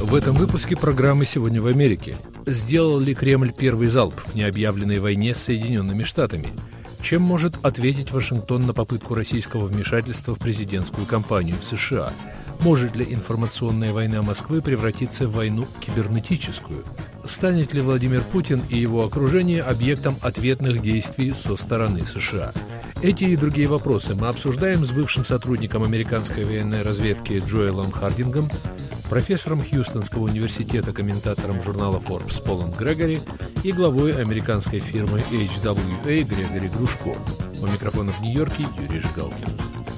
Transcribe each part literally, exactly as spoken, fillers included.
В этом выпуске программы «Сегодня в Америке». Сделал ли Кремль первый залп в необъявленной войне с Соединенными Штатами? Чем может ответить Вашингтон на попытку российского вмешательства в президентскую кампанию в США? Может ли информационная война Москвы превратиться в войну кибернетическую? Станет ли Владимир Путин и его окружение объектом ответных действий со стороны США? Эти и другие вопросы мы обсуждаем с бывшим сотрудником американской военной разведки Джоэлом Хардингом, профессором Хьюстонского университета, комментатором журнала Forbes Полом Грегори и главой американской фирмы эйч дабл ю эй Грегори Грушко. У микрофона в Нью-Йорке Юрий Жигалкин.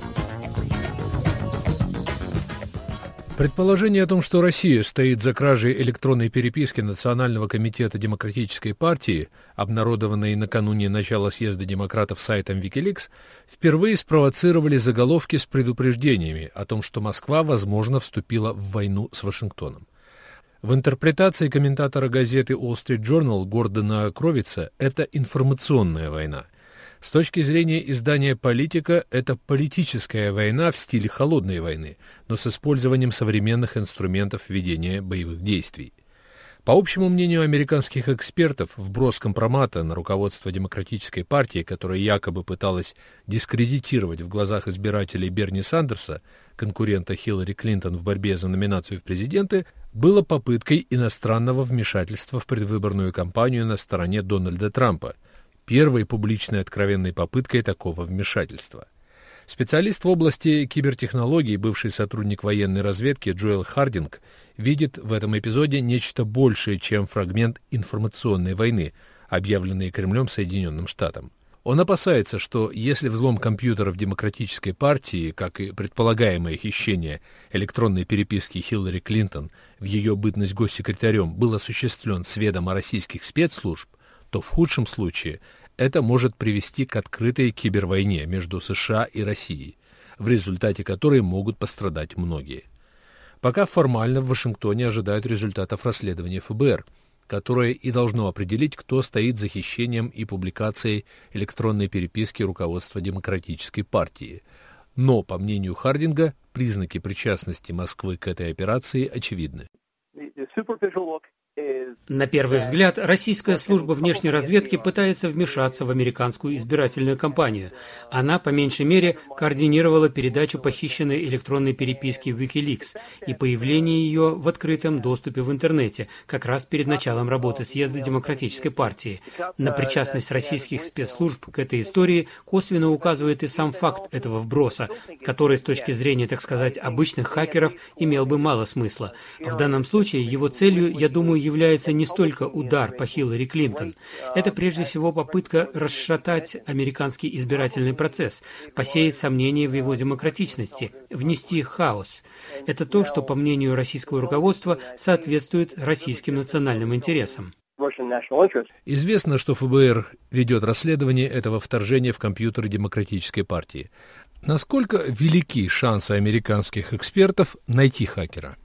Предположение о том, что Россия стоит за кражей электронной переписки Национального комитета Демократической партии, обнародованной накануне начала съезда демократов сайтом Wikileaks, впервые спровоцировали заголовки с предупреждениями о том, что Москва, возможно, вступила в войну с Вашингтоном. В интерпретации комментатора газеты Wall Street Journal Гордона Кровица это информационная война. С точки зрения издания «Политика» это политическая война в стиле холодной войны, но с использованием современных инструментов ведения боевых действий. По общему мнению американских экспертов, вброс компромата на руководство Демократической партии, которая якобы пыталась дискредитировать в глазах избирателей Берни Сандерса, конкурента Хиллари Клинтон в борьбе за номинацию в президенты, было попыткой иностранного вмешательства в предвыборную кампанию на стороне Дональда Трампа, первой публичной откровенной попыткой такого вмешательства. Специалист в области кибертехнологий, бывший сотрудник военной разведки Джоэл Хардинг, видит в этом эпизоде нечто большее, чем фрагмент информационной войны, объявленной Кремлем Соединенным Штатам. Он опасается, что если взлом компьютеров Демократической партии, как и предполагаемое хищение электронной переписки Хиллари Клинтон в ее бытность госсекретарем, был осуществлен с ведома российских спецслужб, то в худшем случае это может привести к открытой кибервойне между США и Россией, в результате которой могут пострадать многие. Пока формально в Вашингтоне ожидают результатов расследования эф бэ эр, которое и должно определить, кто стоит за хищением и публикацией электронной переписки руководства Демократической партии. Но, по мнению Хардинга, признаки причастности Москвы к этой операции очевидны. На первый взгляд, российская служба внешней разведки пытается вмешаться в американскую избирательную кампанию. Она, по меньшей мере, координировала передачу похищенной электронной переписки в Wikileaks и появление ее в открытом доступе в интернете, как раз перед началом работы съезда Демократической партии. На причастность российских спецслужб к этой истории косвенно указывает и сам факт этого вброса, который с точки зрения, так сказать, обычных хакеров имел бы мало смысла. В данном случае его целью, я думаю, является не столько удар по Хиллари Клинтон. Это прежде всего попытка расшатать американский избирательный процесс, посеять сомнения в его демократичности, внести хаос. Это то, что, по мнению российского руководства, соответствует российским национальным интересам. Известно, что эф бэ эр ведет расследование этого вторжения в компьютеры Демократической партии. Насколько велики шансы американских экспертов найти хакера?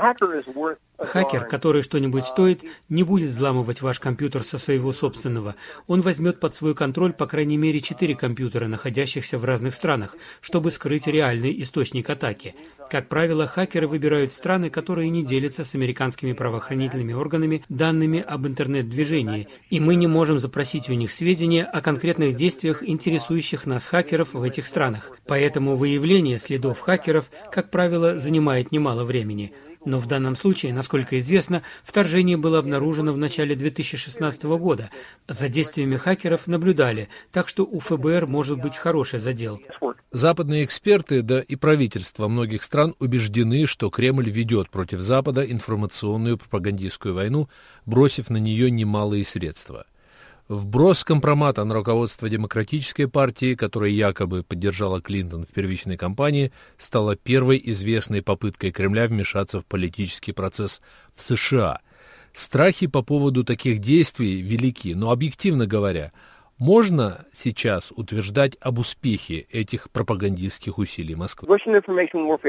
Хакер, который что-нибудь стоит, не будет взламывать ваш компьютер со своего собственного. Он возьмет под свой контроль по крайней мере четыре компьютера, находящихся в разных странах, чтобы скрыть реальный источник атаки. Как правило, хакеры выбирают страны, которые не делятся с американскими правоохранительными органами данными об интернет-движении, и мы не можем запросить у них сведения о конкретных действиях интересующих нас хакеров в этих странах. Поэтому выявление следов хакеров, как правило, занимает немало времени. Но в данном случае, насколько известно, вторжение было обнаружено в начале две тысячи шестнадцатого года. За действиями хакеров наблюдали, так что у эф бэ эр может быть хороший задел. Западные эксперты, да и правительства многих стран убеждены, что Кремль ведет против Запада информационную пропагандистскую войну, бросив на нее немалые средства. Вброс компромата на руководство Демократической партии, которая якобы поддержала Клинтон в первичной кампании, стала первой известной попыткой Кремля вмешаться в политический процесс в США. Страхи по поводу таких действий велики, но, объективно говоря, можно сейчас утверждать об успехе этих пропагандистских усилий Москвы?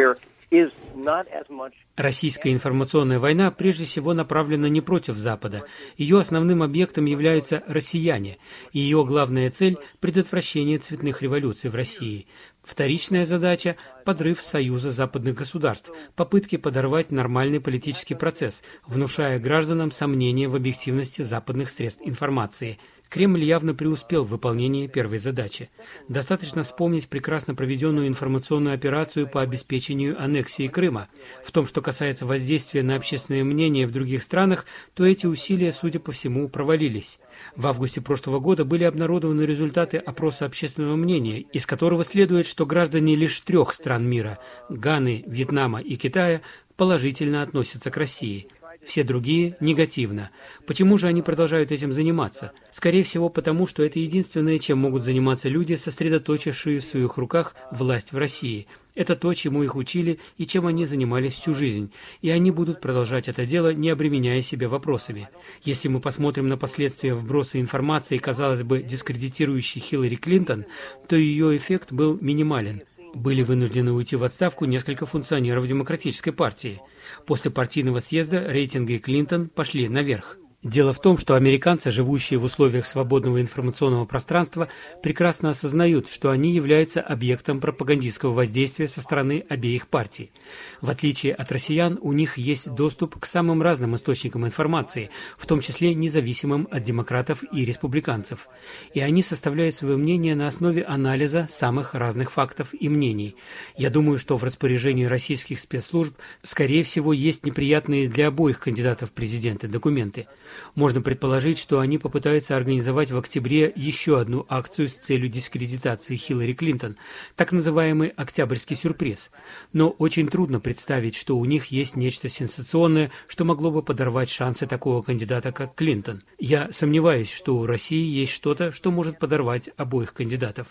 Российская информационная война прежде всего направлена не против Запада. Ее основным объектом являются россияне. Ее главная цель – предотвращение цветных революций в России. Вторичная задача – подрыв союза западных государств, попытки подорвать нормальный политический процесс, внушая гражданам сомнения в объективности западных средств информации. Кремль явно преуспел в выполнении первой задачи. Достаточно вспомнить прекрасно проведенную информационную операцию по обеспечению аннексии Крыма. В том, что касается воздействия на общественное мнение в других странах, то эти усилия, судя по всему, провалились. В августе прошлого года были обнародованы результаты опроса общественного мнения, из которого следует, что граждане лишь трех стран мира – Ганы, Вьетнама и Китая – положительно относятся к России. Все другие – негативно. Почему же они продолжают этим заниматься? Скорее всего, потому что это единственное, чем могут заниматься люди, сосредоточившие в своих руках власть в России. Это то, чему их учили и чем они занимались всю жизнь. И они будут продолжать это дело, не обременяя себя вопросами. Если мы посмотрим на последствия вброса информации, казалось бы, дискредитирующей Хиллари Клинтон, то ее эффект был минимален. Были вынуждены уйти в отставку несколько функционеров Демократической партии. После партийного съезда рейтинги Клинтон пошли наверх. Дело в том, что американцы, живущие в условиях свободного информационного пространства, прекрасно осознают, что они являются объектом пропагандистского воздействия со стороны обеих партий. В отличие от россиян, у них есть доступ к самым разным источникам информации, в том числе независимым от демократов и республиканцев. И они составляют свое мнение на основе анализа самых разных фактов и мнений. Я думаю, что в распоряжении российских спецслужб, скорее всего, есть неприятные для обоих кандидатов в президенты документы. Можно предположить, что они попытаются организовать в октябре еще одну акцию с целью дискредитации Хиллари Клинтон, так называемый «Октябрьский сюрприз». Но очень трудно представить, что у них есть нечто сенсационное, что могло бы подорвать шансы такого кандидата, как Клинтон. Я сомневаюсь, что у России есть что-то, что может подорвать обоих кандидатов.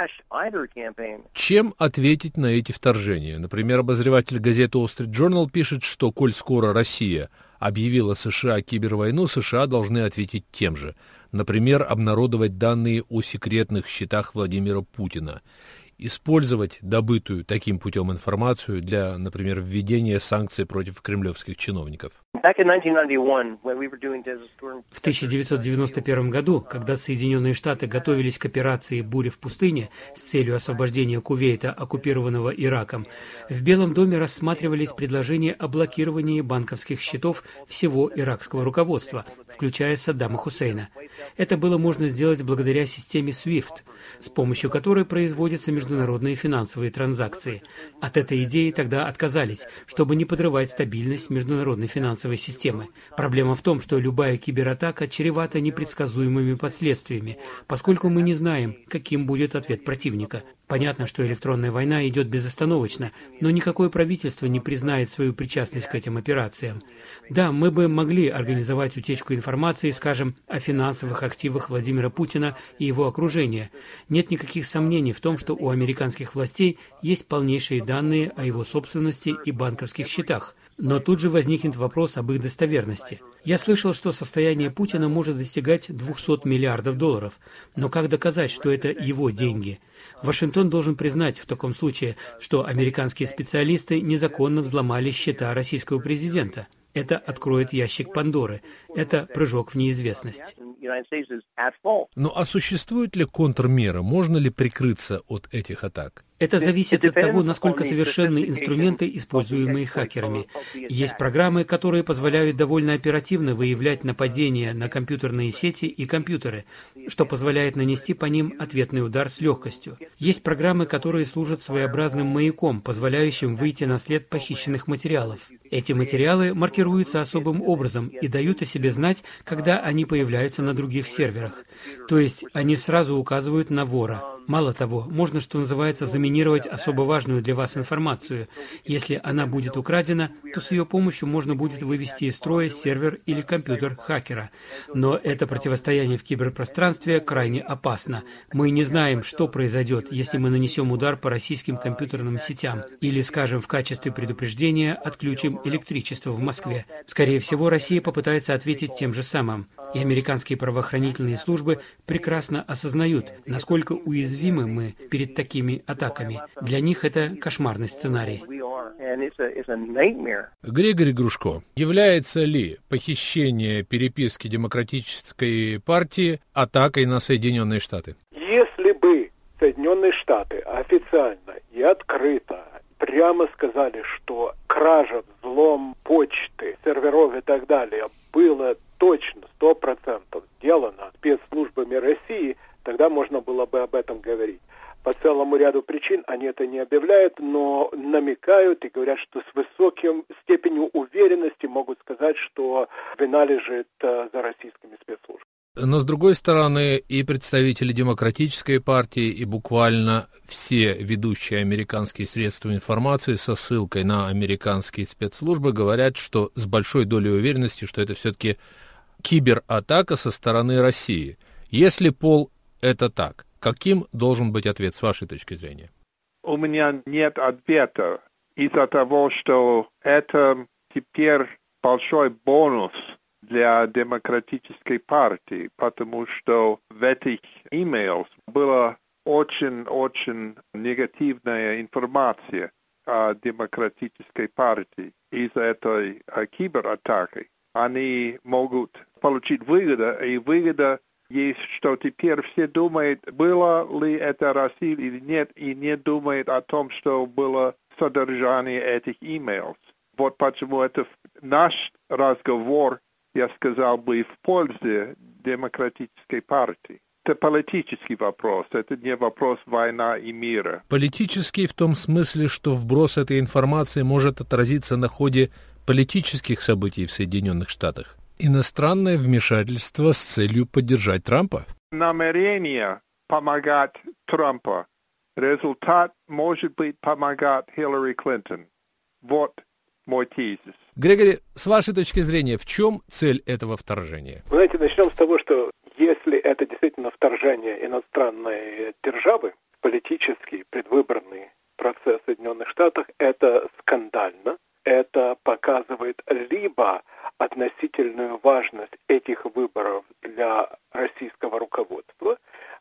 Чем ответить на эти вторжения? Например, обозреватель газеты Wall Street Journal пишет, что, коль скоро Россия объявила США кибервойну, США должны ответить тем же. Например, обнародовать данные о секретных счетах Владимира Путина, использовать добытую таким путем информацию для, например, введения санкций против кремлевских чиновников. В тысяча девятьсот девяносто первом году, когда Соединенные Штаты готовились к операции «Буря в пустыне» с целью освобождения Кувейта, оккупированного Ираком, в Белом доме рассматривались предложения о блокировании банковских счетов всего иракского руководства, включая Саддама Хусейна. Это было можно сделать благодаря системе свифт, с помощью которой производятся международные финансовые транзакции. От этой идеи тогда отказались, чтобы не подрывать стабильность международной финансовой системы. Проблема в том, что любая кибератака чревата непредсказуемыми последствиями, поскольку мы не знаем, каким будет ответ противника. Понятно, что электронная война идет безостановочно, но никакое правительство не признает свою причастность к этим операциям. Да, мы бы могли организовать утечку информации, скажем, о финансовых активах Владимира Путина и его окружения. Нет никаких сомнений в том, что у американских властей есть полнейшие данные о его собственности и банковских счетах. Но тут же возникнет вопрос об их достоверности. Я слышал, что состояние Путина может достигать двухсот миллиардов долларов. Но как доказать, что это его деньги? Вашингтон должен признать в таком случае, что американские специалисты незаконно взломали счета российского президента. Это откроет ящик Пандоры. Это прыжок в неизвестность. Ну а существует ли контрмера? Можно ли прикрыться от этих атак? Это зависит от того, насколько совершенны инструменты, используемые хакерами. Есть программы, которые позволяют довольно оперативно выявлять нападения на компьютерные сети и компьютеры, что позволяет нанести по ним ответный удар с легкостью. Есть программы, которые служат своеобразным маяком, позволяющим выйти на след похищенных материалов. Эти материалы маркируются особым образом и дают о себе знать, когда они появляются на других серверах. То есть они сразу указывают на вора. Мало того, можно, что называется, заминировать особо важную для вас информацию. Если она будет украдена, то с ее помощью можно будет вывести из строя сервер или компьютер хакера. Но это противостояние в киберпространстве крайне опасно. Мы не знаем, что произойдет, если мы нанесем удар по российским компьютерным сетям или, скажем, в качестве предупреждения отключим электричество в Москве. Скорее всего, Россия попытается ответить тем же самым. И американские правоохранительные службы прекрасно осознают, насколько уязвимы мы перед такими атаками. Для них это кошмарный сценарий. Григорий Грушко, является ли похищение переписки Демократической партии атакой на Соединенные Штаты? Если бы Соединенные Штаты официально и открыто прямо сказали, что кража, взлом почты, серверов и так далее было точно, сто процентов сделано спецслужбами России, тогда можно было бы об этом говорить. По целому ряду причин они это не объявляют, но намекают и говорят, что с высоким степенью уверенности могут сказать, что вина лежит за российскими спецслужбами. Но, с другой стороны, и представители Демократической партии, и буквально все ведущие американские средства информации со ссылкой на американские спецслужбы говорят, что с большой долей уверенности, что это все-таки кибератака со стороны России. Если, Пол, это так, каким должен быть ответ с вашей точки зрения? У меня нет ответа из-за того, что это теперь большой бонус для Демократической партии, потому что в этих имейлах была очень-очень негативная информация о Демократической партии. Из-за этой кибератаки они могут получить выгоду, и выгода есть, что теперь все думают, было ли это Россия или нет, и не думают о том, что было содержание этих имейлов. Вот почему это наш разговор, я сказал бы, в пользу Демократической партии. Это политический вопрос, это не вопрос война и мира. Политический в том смысле, что вброс этой информации может отразиться на ходе политических событий в Соединенных Штатах. Иностранное вмешательство с целью поддержать Трампа? Намерение помогать Трампу. Результат может быть помогать Хиллари Клинтон. Вот мой тезис. Григорий, с вашей точки зрения, в чем цель этого вторжения? Вы знаете, начнем с того, что если это действительно вторжение иностранной державы, политический предвыборный процесс в Соединенных Штатах, это скандально. Это показывает либо относительную важность этих выборов для российского руководства,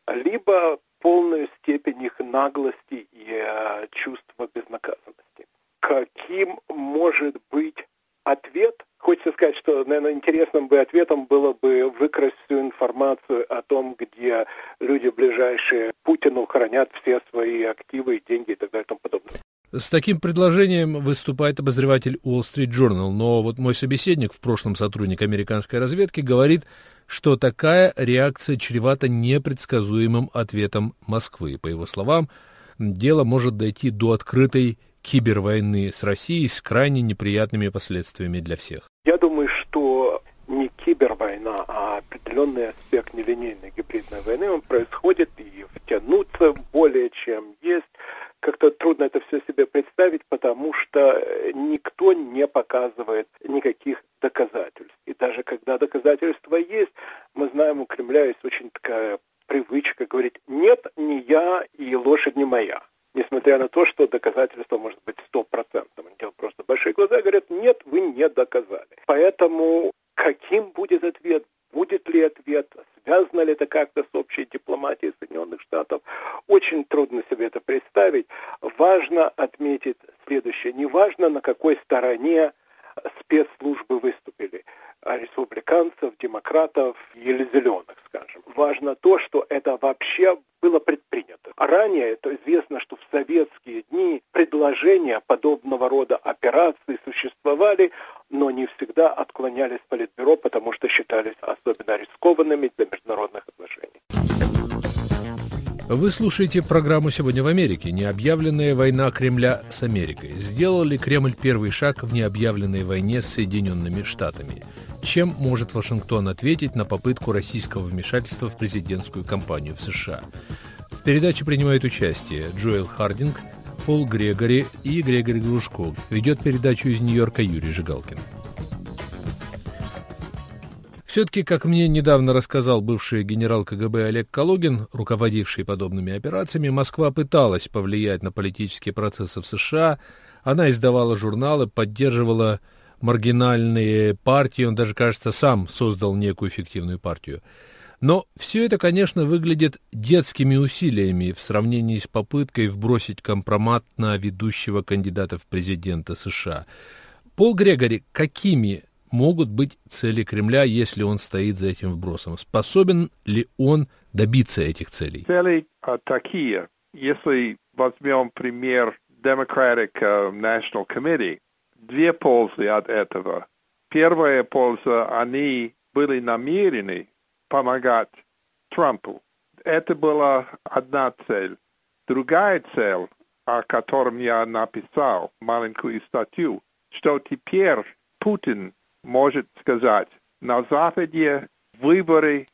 либо полную степень их наглости и э, чувства безнаказанности. Каким может быть ответ? Хочется сказать, что, наверное, интересным бы ответом было бы выкрасть всю информацию о том, где люди, ближайшие к Путину, хранят все свои активы, деньги и так далее и тому подобное. С таким предложением выступает обозреватель Wall Street Journal, но вот мой собеседник, в прошлом сотрудник американской разведки, говорит, что такая реакция чревата непредсказуемым ответом Москвы. По его словам, дело может дойти до открытой кибервойны с Россией с крайне неприятными последствиями для всех. Я думаю, что не кибервойна, а определенный аспект нелинейной гибридной войны, он происходит, и втянуться более чем есть. Как-то трудно это все себе представить, потому что никто не показывает никаких доказательств. И даже когда доказательства есть, мы знаем, у Кремля есть очень такая привычка говорить «нет, не я и лошадь не моя». Несмотря на то, что доказательство может быть стопроцентным. Они делают просто большие глаза и говорят «нет, вы не доказали». Поэтому каким будет ответ? Будет ли ответ? Связано ли это как-то с общей дипломатией Соединенных Штатов? Очень трудно себе это представить. Важно отметить следующее. Не важно, на какой стороне спецслужбы выступили. Республиканцев, демократов или зеленых, скажем. Важно то, что это вообще было предпринято. Ранее это известно, что в советские дни предложения подобного рода операций существовали, но не всегда отклонялись в Политбюро, потому что считались особенно рискованными для международных отношений. Вы слушаете программу «Сегодня в Америке». Необъявленная война Кремля с Америкой. Сделал ли Кремль первый шаг в необъявленной войне с Соединенными Штатами? Чем может Вашингтон ответить на попытку российского вмешательства в президентскую кампанию в США? В передаче принимают участие Джоэл Хардинг, Пол Грегори и Григорий Грушко. Ведет передачу из Нью-Йорка Юрий Жигалкин. Все-таки, как мне недавно рассказал бывший генерал ка гэ бэ Олег Калугин, руководивший подобными операциями, Москва пыталась повлиять на политические процессы в США. Она издавала журналы, поддерживала маргинальные партии. Он даже, кажется, сам создал некую фиктивную партию. Но все это, конечно, выглядит детскими усилиями в сравнении с попыткой вбросить компромат на ведущего кандидата в президенты США. Пол Грегори, какими могут быть цели Кремля, если он стоит за этим вбросом? Способен ли он добиться этих целей? Цели а, такие. Если возьмем пример Democratic uh, National Committee, две пользы от этого. Первая польза, они были намерены помогать Трампу. Это была одна цель. Другая цель, о котором я написал маленькую статью, что теперь Путин может сказать, на Западе выборы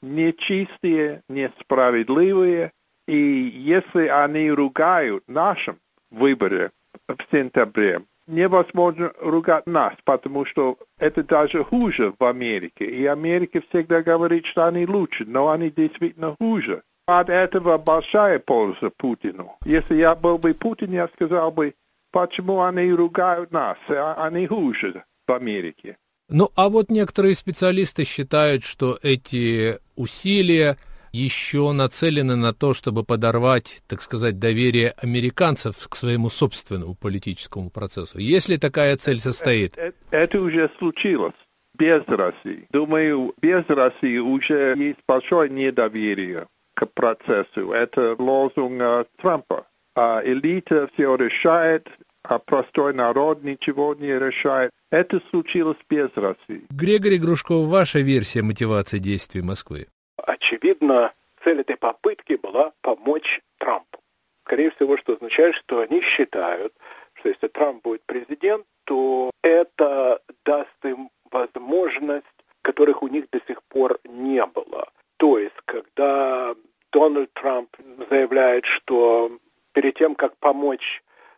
нечистые, несправедливые, и если они ругают нашим выборы в сентябре, невозможно ругать нас, потому что это даже хуже в Америке. И Америка всегда говорит, что они лучше, но они действительно хуже. От этого большая польза Путину. Если я был бы Путин, я сказал бы, почему они ругают нас, они хуже в Америке. Ну, а вот некоторые специалисты считают, что эти усилия еще нацелены на то, чтобы подорвать, так сказать, доверие американцев к своему собственному политическому процессу. Если такая цель состоит... Это, это, это уже случилось без России. Думаю, без России уже есть большое недоверие к процессу. Это лозунг uh, Трампа. А элита все решает, а простой народ ничего не решает. Это случилось без России. Грегори Грушков, ваша версия мотивации действий Москвы? Очевидно, цель этой попытки была помочь Трампу. Скорее всего, что означает, что они считают, что если Трамп будет президент, то это даст им возможность, которых у них до сих пор не было. То есть, когда Дональд Трамп заявляет, что перед тем, как помочь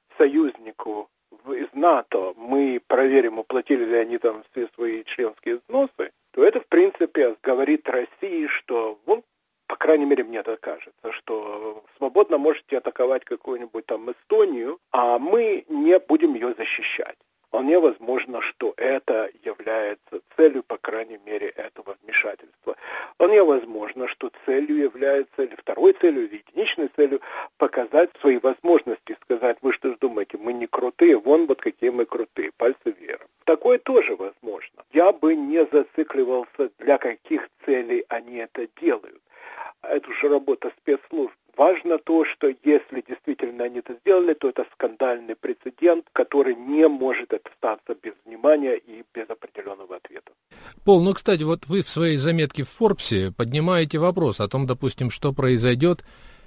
союзнику из НАТО, мы проверим, уплатили ли они там все свои членские взносы, то это, в принципе, говорит России, что, ну, по крайней мере, мне так кажется, что свободно можете атаковать какую-нибудь там Эстонию, а мы не будем ее защищать. Вполне возможно, что это является целью, по крайней мере, этого вмешательства. Вполне возможно, что целью является, или второй целью, или единичной целью, показать свои возможности, сказать, вы что ж думаете, мы не крутые, вон вот какие мы крутые, пальцы вверх. Такое тоже возможно. Я бы не зацикливался, для каких целей они это делают. Это уже работа спецслужб. Важно то, что если действительно они это сделали, то это скандальный прецедент, который не может остаться без внимания и без определенного ответа. Пол, ну, кстати, вот вы в своей заметке в Форбсе поднимаете вопрос о том, допустим, что произойдет,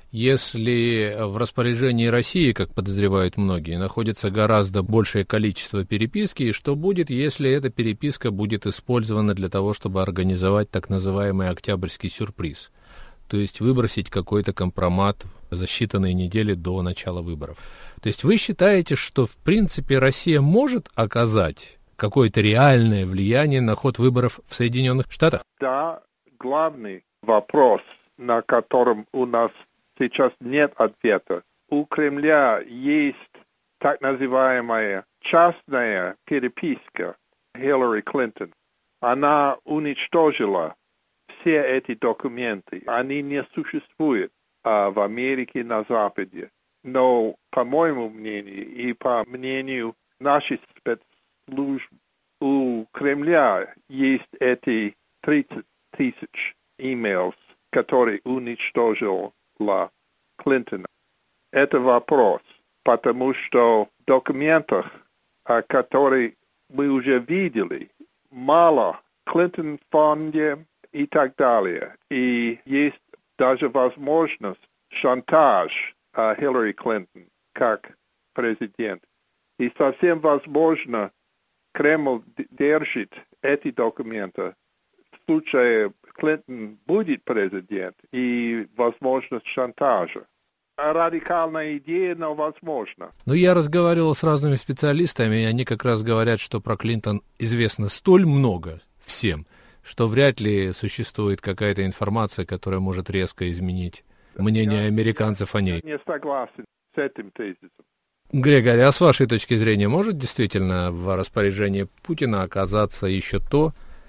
если в распоряжении России, как подозревают многие, находится гораздо большее количество переписки, и что будет, если эта переписка будет использована для того, чтобы организовать так называемый октябрьский сюрприз, то есть выбросить какой-то компромат за считанные недели до начала выборов. То есть вы считаете, что в принципе Россия может оказать какое-то реальное влияние на ход выборов в Соединенных Штатах? Да, главный вопрос, на котором у нас сейчас нет ответа. У Кремля есть так называемая частная переписка Хиллари Клинтон. Она уничтожила все эти документы. Они не существуют а, в Америке на Западе. Но, по моему мнению и по мнению наших спецслужб, у Кремля есть эти тридцать тысяч имейлов, которые уничтожила Клинтон. Это вопрос, потому что в документах, которые мы уже видели, мало Клинтон в фонде и так далее. И есть даже возможность шантаж Хиллари Клинтон как президент. И совсем возможно, Кремль держит эти документы в случае Клинтон будет президент и возможность шантажа. Радикальная идея, но возможно. Ну, я разговаривал с разными специалистами, и они как раз говорят, что про Клинтон известно столь много всем, что вряд ли существует какая-то информация, которая может резко изменить мнение я, американцев о ней. Я не согласен с этим тезисом. Грегори, а с вашей точки зрения, может действительно в распоряжении Путина оказаться еще то,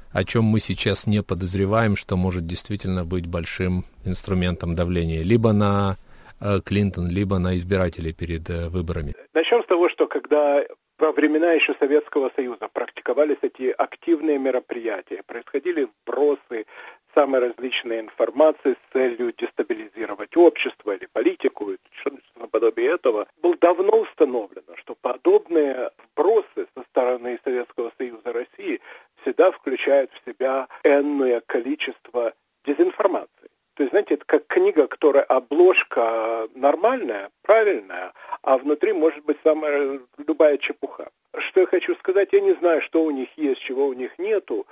о чем мы сейчас не подозреваем, что может действительно быть большим инструментом давления либо на э, Клинтон, либо на избирателей перед э, выборами? Начнем с того, что когда во времена еще Советского Союза практиковались эти активные мероприятия, происходили вбросы самой различной информации с целью дестабилизировать общество или политику, что-то наподобие этого, было давно установлено, что подобные вбросы со стороны Советского Союза России всегда включают в себя энное количество дезинформации. То есть, знаете, это как книга, которая обложка нормальная, правильная, а внутри может быть самая любая чепуха. Что я хочу сказать, я не знаю, что у них есть, чего у них нету,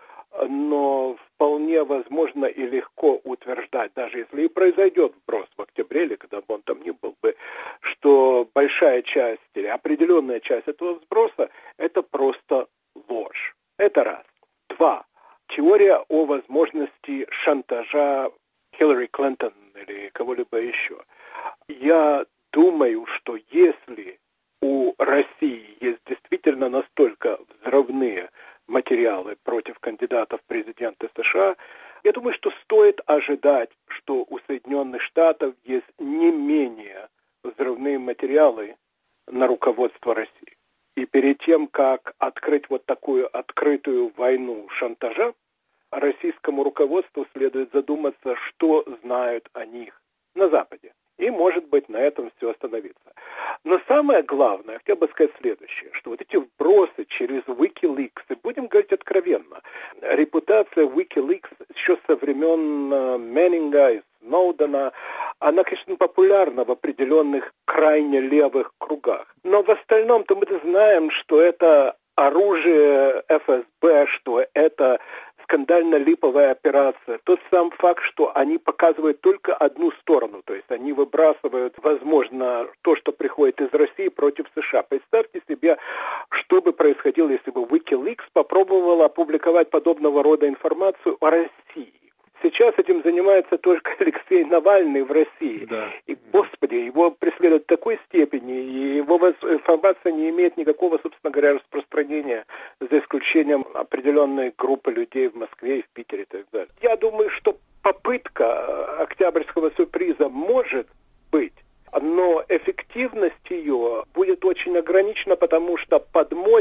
но вполне возможно и легко утверждать, даже если и произойдет вброс в октябре, или когда бы он там ни был бы, что большая часть или определенная часть этого сброса – это просто ложь. Это раз. Два. Теория о возможности шантажа Хиллари Клинтон или кого-либо еще. Я думаю, что если у России есть действительно настолько взрывные материалы против кандидатов в президенты США, я думаю, что стоит ожидать, что у Соединенных Штатов есть не менее взрывные материалы на руководство России. И перед тем, как открыть вот такую открытую войну шантажа, российскому руководству следует задуматься, что знают о них на Западе. И, может быть, на этом все остановиться. Но самое главное, я хотел бы сказать следующее, что вот эти вбросы через Wikileaks, и будем говорить откровенно, репутация Wikileaks еще со времен Меннинга и Сноудена, она, конечно, популярна в определенных крайне левых кругах. Но в остальном-то мы знаем, что это оружие эф эс бэ, что это скандально-липовая операция. Тот сам факт, что они показывают только одну сторону, то есть они выбрасывают, возможно, то, что приходит из России против США. Представьте себе, что бы происходило, если бы Wikileaks попробовал опубликовать подобного рода информацию о России. Сейчас этим занимается только Алексей Навальный в России. Да. И, господи, его преследуют в такой степени, и его информация не имеет никакого, собственно говоря, распространения, за исключением определенной группы людей в Москве и в Питере и так далее. Я думаю, что попытка октябрьского сюрприза может быть, но эффективность ее будет очень ограничена, потому что подмоть,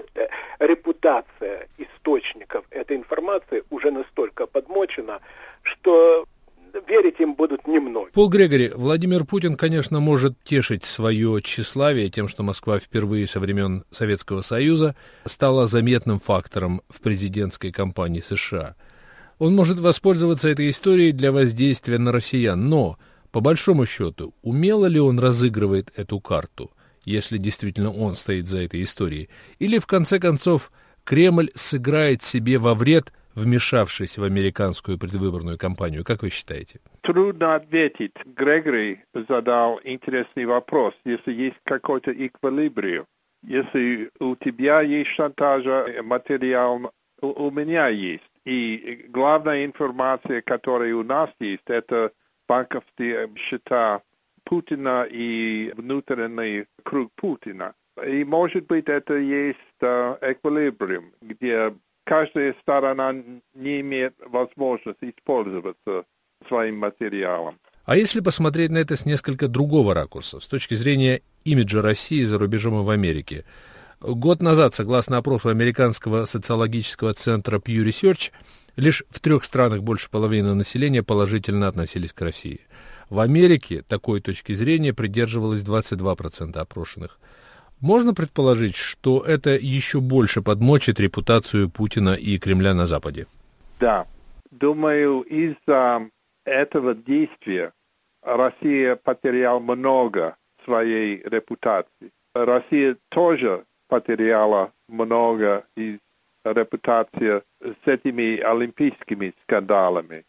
репутация источников этой информации уже настолько подмочена, что верить им будут немногие. Пол Грегори, Владимир Путин, конечно, может тешить свое тщеславие тем, что Москва впервые со времен Советского Союза стала заметным фактором в президентской кампании США. Он может воспользоваться этой историей для воздействия на россиян, но, по большому счету, умело ли он разыгрывает эту карту, если действительно он стоит за этой историей, или, в конце концов, Кремль сыграет себе во вред, вмешавшись в американскую предвыборную кампанию? Как вы считаете? Трудно ответить. Грегори задал интересный вопрос. Если есть какой-то эквилибриум, если у тебя есть шантажа, материал у, у меня есть, и главная информация, которая у нас есть, это банковские счета Путина и внутренний круг Путина. И, может быть, это есть эквилибриум, где каждая сторона не имеет возможности использоваться своим материалом. А если посмотреть на это с несколько другого ракурса, с точки зрения имиджа России за рубежом и в Америке? Год назад, согласно опросу американского социологического центра Pew Research, лишь в трех странах больше половины населения положительно относились к России. В Америке такой точки зрения придерживалось двадцать два процента опрошенных. Можно предположить, что это еще больше подмочит репутацию Путина и Кремля на Западе? Да. Думаю, из-за этого действия Россия потеряла много своей репутации. Россия тоже потеряла много из репутации с этими олимпийскими скандалами.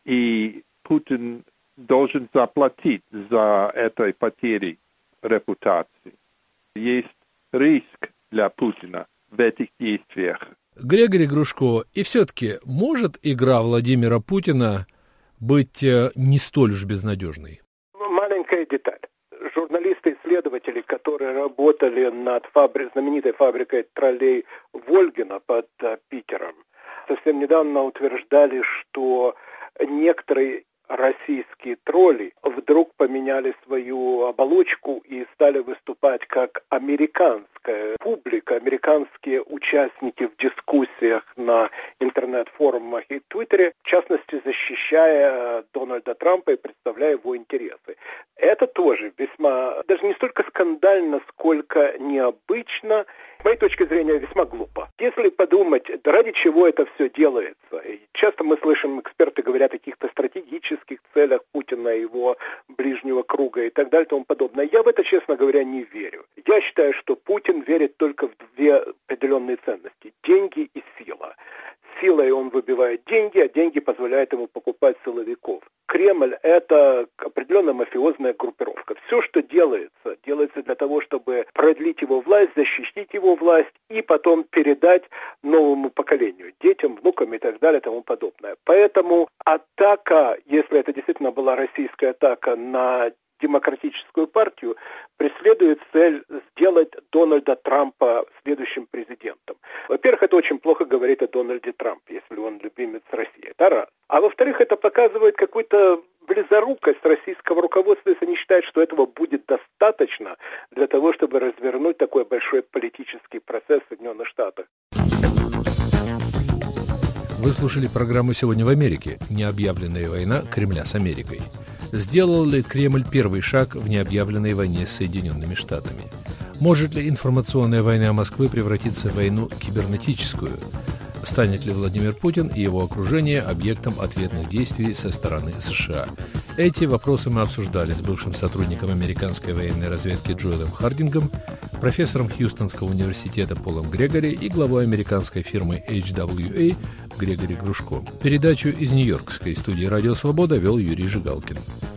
И Путин должен заплатить за этой потери репутации. Есть риск для Путина в этих действиях. Грегори Грушко, и все-таки может игра Владимира Путина быть не столь уж безнадежной? Маленькая деталь. Журналисты-исследователи, которые работали над фабри... знаменитой фабрикой троллей Вольгина под Питером, совсем недавно утверждали, что некоторые российские тролли вдруг поменяли свою оболочку и стали выступать как американская публика, американские участники в дискуссиях на интернет-форумах и Твиттере, в частности, защищая Дональда Трампа и представляя его интересы. Это тоже весьма, даже не столько скандально, сколько необычно, с моей точки зрения, весьма глупо. Если подумать, ради чего это все делается, и часто мы слышим, эксперты говорят о каких-то стратегических целях Путина, его ближнего круга и так далее и тому подобное. Я в это, честно говоря, не верю. Я считаю, что Путин верит только в две определенные ценности – деньги и сила. Силой он выбивает деньги, а деньги позволяют ему покупать силовиков. Кремль – это определенная мафиозная группировка. Все, что делается, делается для того, чтобы продлить его власть, защитить его власть и потом передать новому поколению, детям, внукам и так далее и тому подобное. Поэтому атака, если это действительно была российская атака на Демократическую партию, преследует цель сделать Дональда Трампа следующим президентом. Во-первых, это очень плохо говорит о Дональде Трампе, если он любимец России. Это раз. А во-вторых, это показывает какую-то близорукость российского руководства, если они считают, что этого будет достаточно для того, чтобы развернуть такой большой политический процесс в Соединенных Штатах. Вы слушали программу «Сегодня в Америке. Необъявленная война Кремля с Америкой». Сделал ли Кремль первый шаг в необъявленной войне с Соединенными Штатами? Может ли информационная война Москвы превратиться в войну кибернетическую? Станет ли Владимир Путин и его окружение объектом ответных действий со стороны США? Эти вопросы мы обсуждали с бывшим сотрудником американской военной разведки Джоэлом Хардингом, профессором Хьюстонского университета Полом Грегори и главой американской фирмы эйч дабл ю эй Грегори Грушко. Передачу из Нью-Йоркской студии «Радио Свобода» вел Юрий Жигалкин.